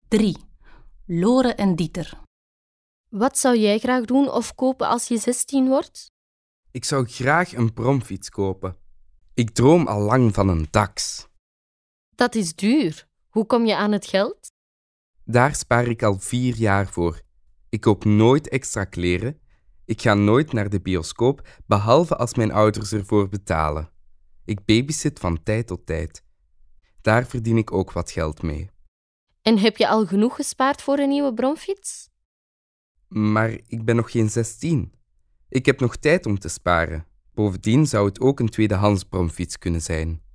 3. Lore en Dieter. Wat zou jij graag doen of kopen als je 16 wordt? Ik zou graag een bromfiets kopen. Ik droom al lang van een tax. Dat is duur. Hoe kom je aan het geld? Daar spaar ik al 4 jaar voor. Ik koop nooit extra kleren. Ik ga nooit naar de bioscoop, behalve als mijn ouders ervoor betalen. Ik babysit van tijd tot tijd. Daar verdien ik ook wat geld mee. En heb je al genoeg gespaard voor een nieuwe bromfiets? Maar ik ben nog geen 16. Ik heb nog tijd om te sparen. Bovendien zou het ook een tweedehands bromfiets kunnen zijn.